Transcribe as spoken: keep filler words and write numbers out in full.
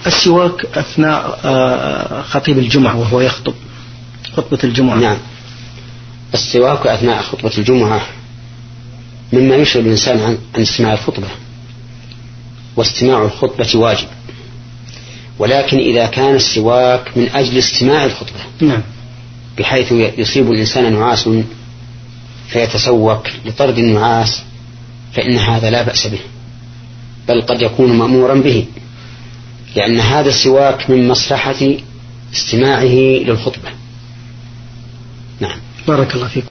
السواك أثناء خطيب الجمعة وهو يخطب خطبة الجمعة. نعم، السواك أثناء خطبة الجمعة مما يشغل الإنسان عن استماع الخطبة، واستماع الخطبة واجب، ولكن إذا كان السواك من أجل استماع الخطبة نعم. بحيث يصيب الإنسان نعاس فيتسوك لطرد النعاس فإن هذا لا بأس به، بل قد يكون مأمورا به، لأن هذا السواك من مصلحة استماعه للخطبة. نعم. بارك الله فيك.